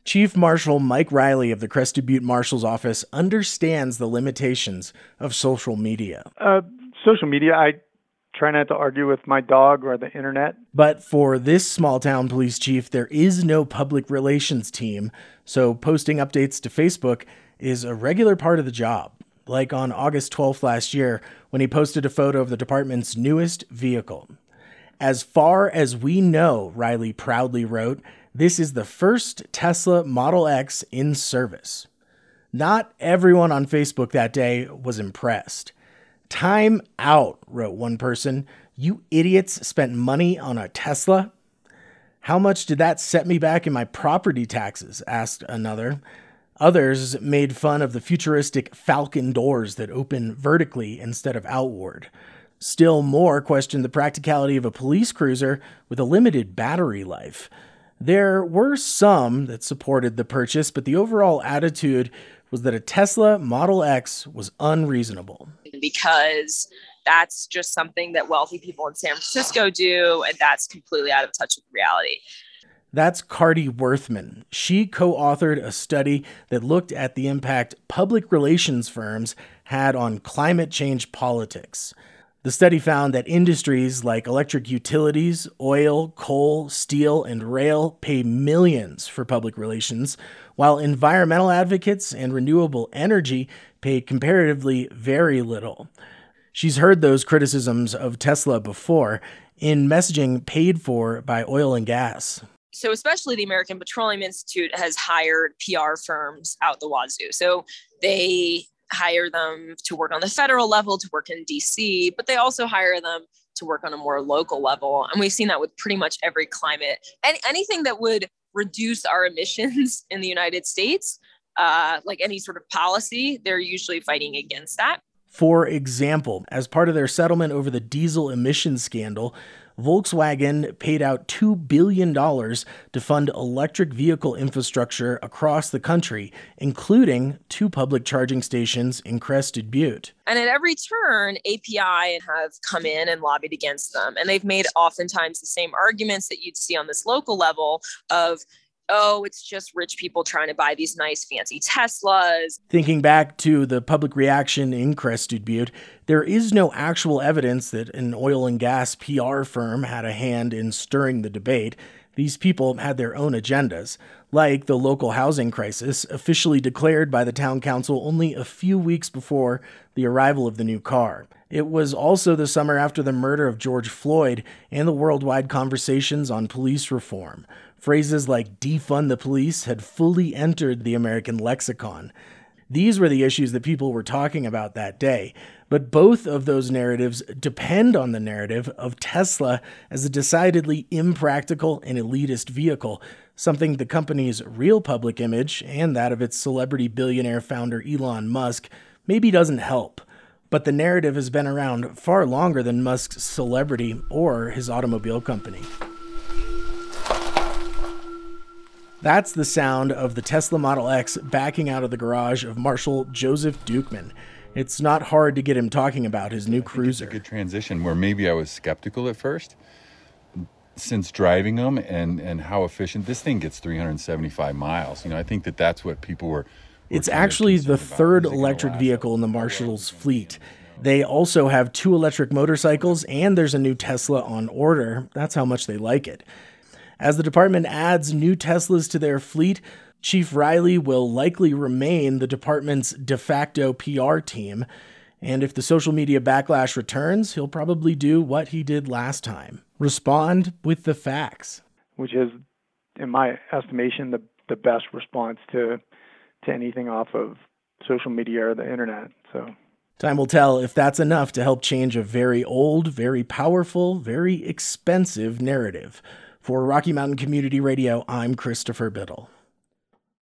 Chief Marshal Mike Riley of the Crested Butte Marshal's Office understands the limitations of social media. Social media, I try not to argue with my dog or the internet. But for this small-town police chief, there is no public relations team, so posting updates to Facebook is a regular part of the job. Like on August 12th last year, when he posted a photo of the department's newest vehicle. As far as we know, Riley proudly wrote, this is the first Tesla Model X in service. Not everyone on Facebook that day was impressed. Time out, wrote one person. You idiots spent money on a Tesla? How much did that set me back in my property taxes? Asked another. Others made fun of the futuristic Falcon doors that open vertically instead of outward. Still more questioned the practicality of a police cruiser with a limited battery life. There were some that supported the purchase, but the overall attitude was that a Tesla Model X was unreasonable. Because that's just something that wealthy people in San Francisco do, and that's completely out of touch with reality. That's Cardi Worthman. She co-authored a study that looked at the impact public relations firms had on climate change politics. The study found that industries like electric utilities, oil, coal, steel, and rail pay millions for public relations, while environmental advocates and renewable energy pay comparatively very little. She's heard those criticisms of Tesla before in messaging paid for by oil and gas. So especially the American Petroleum Institute has hired PR firms out the wazoo. So they hire them to work on the federal level, to work in DC, but they also hire them to work on a more local level. And we've seen that with pretty much every climate. Anything that would reduce our emissions in the United States, like any sort of policy, they're usually fighting against that. For example, as part of their settlement over the diesel emissions scandal, Volkswagen paid out $2 billion to fund electric vehicle infrastructure across the country, including 2 public charging stations in Crested Butte. And at every turn, API have come in and lobbied against them. And they've made oftentimes the same arguments that you'd see on this local level of, oh, it's just rich people trying to buy these nice fancy Teslas. Thinking back to the public reaction in Crested Butte, there is no actual evidence that an oil and gas PR firm had a hand in stirring the debate. These people had their own agendas, like the local housing crisis, officially declared by the town council only a few weeks before the arrival of the new car. It was also the summer after the murder of George Floyd and the worldwide conversations on police reform. Phrases like defund the police had fully entered the American lexicon. These were the issues that people were talking about that day. But both of those narratives depend on the narrative of Tesla as a decidedly impractical and elitist vehicle, something the company's real public image and that of its celebrity billionaire founder Elon Musk maybe doesn't help. But the narrative has been around far longer than Musk's celebrity or his automobile company. That's the sound of the Tesla Model X backing out of the garage of Marshal Joseph Dukeman. It's not hard to get him talking about his new cruiser. It's a good transition where maybe I was skeptical at first. Since driving them and how efficient, this thing gets 375 miles. I think that's what people were It's actually the third electric vehicle in the Marshal's fleet. They also have 2 electric motorcycles, and there's a new Tesla on order. That's how much they like it. As the department adds new Teslas to their fleet, Chief Riley will likely remain the department's de facto PR team. And if the social media backlash returns, he'll probably do what he did last time. Respond with the facts. Which is, in my estimation, the best response to anything off of social media or the internet. So time will tell if that's enough to help change a very old, very powerful, very expensive narrative. For Rocky Mountain Community Radio, I'm Christopher Biddle.